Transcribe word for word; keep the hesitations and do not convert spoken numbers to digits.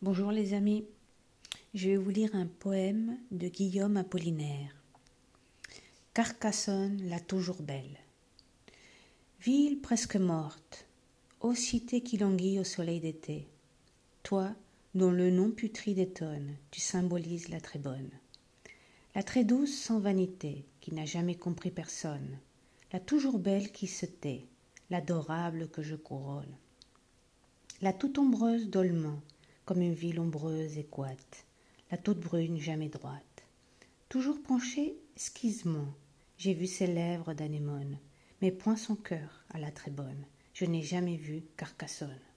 Bonjour les amis, je vais vous lire un poème de Guillaume Apollinaire. Carcassonne, la toujours belle. Ville presque morte, ô cité qui languit au soleil d'été, toi dont le nom putride étonne, tu symbolises la très bonne. La très douce sans vanité, qui n'a jamais compris personne, la toujours belle qui se tait, l'adorable que je couronne. La toute ombreuse dollement, comme une ville ombreuse et coite, la toute brune jamais droite. Toujours penchée esquisement, j'ai vu ses lèvres d'anémone, mais point son cœur à la très bonne, je n'ai jamais vu Carcassonne.